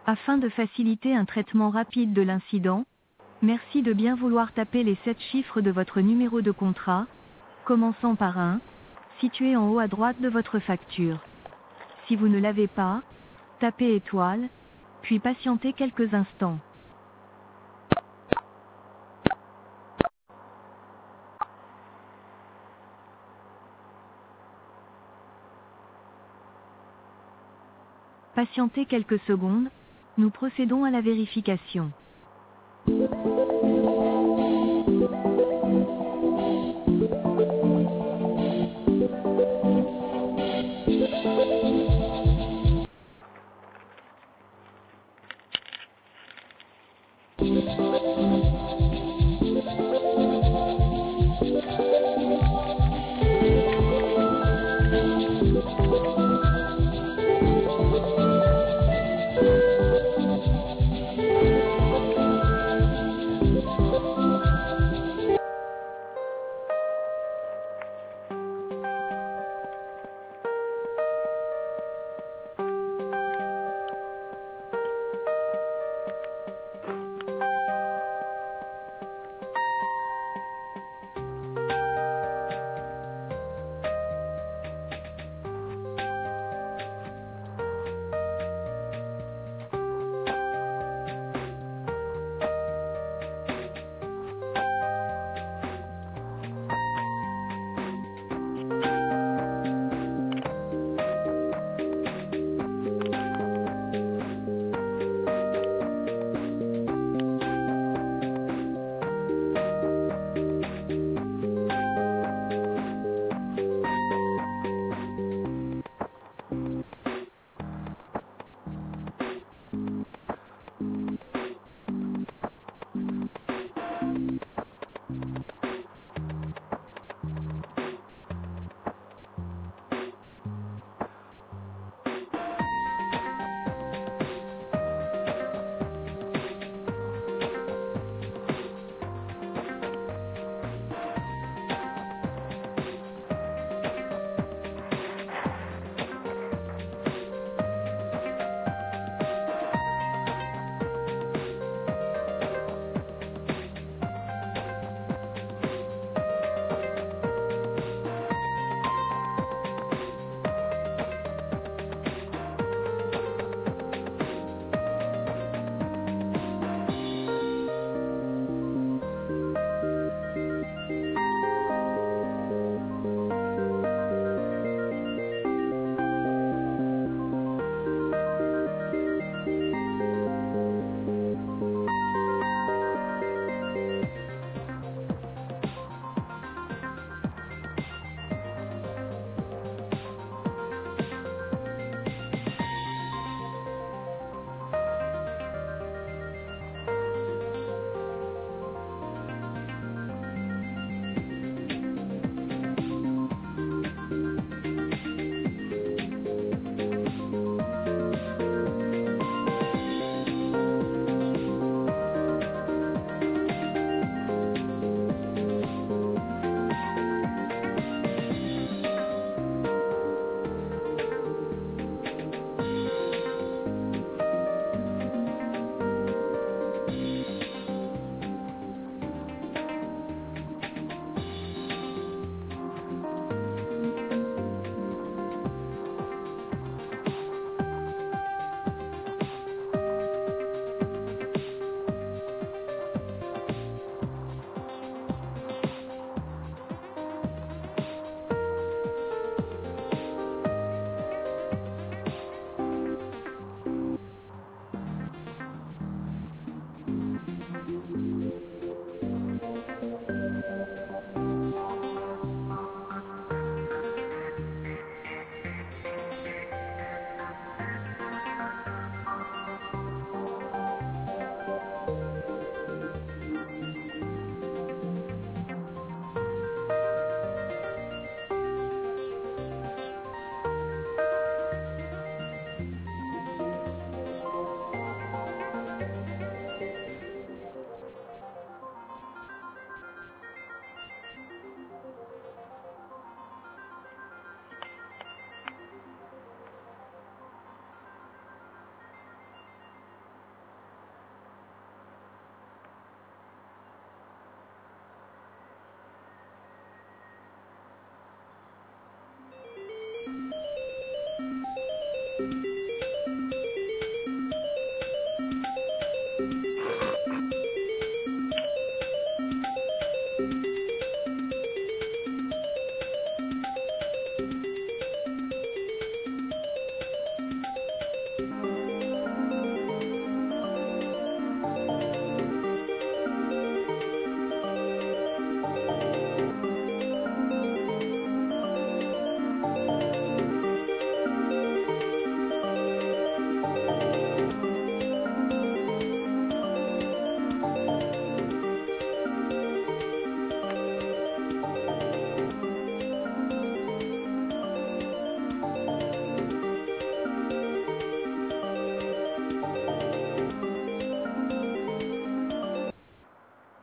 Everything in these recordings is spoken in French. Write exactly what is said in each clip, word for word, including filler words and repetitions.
Afin de faciliter un traitement rapide de l'incident, merci de bien vouloir taper les sept chiffres de votre numéro de contrat, commençant par un, situé en haut à droite de votre facture. Si vous ne l'avez pas, tapez étoile, puis patientez quelques instants. Patientez quelques secondes, nous procédons à la vérification.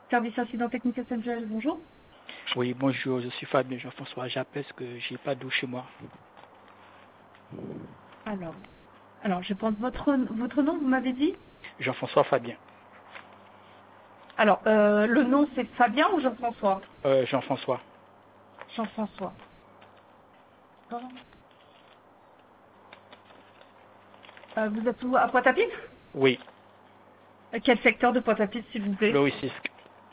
Service incident technique S N G L, bonjour. Oui, bonjour, je suis Fabien Jean-François. J'appelle parce que j'ai pas d'eau chez moi. Alors, alors je pense votre, votre nom, vous m'avez dit? Jean-François Fabien. Alors, euh, le nom c'est Fabien ou Jean-François? Euh, Jean-François. Jean-François. Euh, vous êtes où? À Pointe-à-Pitre? Oui, Quel secteur de Pointe-à-Pitre, s'il vous plaît? le Russisque.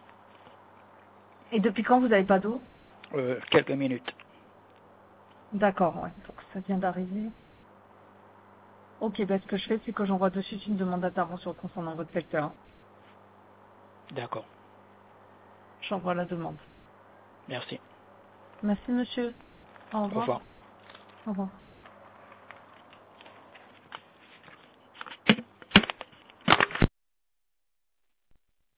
Et depuis quand vous n'avez pas d'eau? Euh, quelques minutes. D'accord, ouais, donc ça vient d'arriver. Ok, ben ce que je fais, c'est que j'envoie de suite une demande d'intervention concernant votre secteur. D'accord. J'envoie la demande. Merci. Merci monsieur. Au Au revoir. revoir. Au revoir.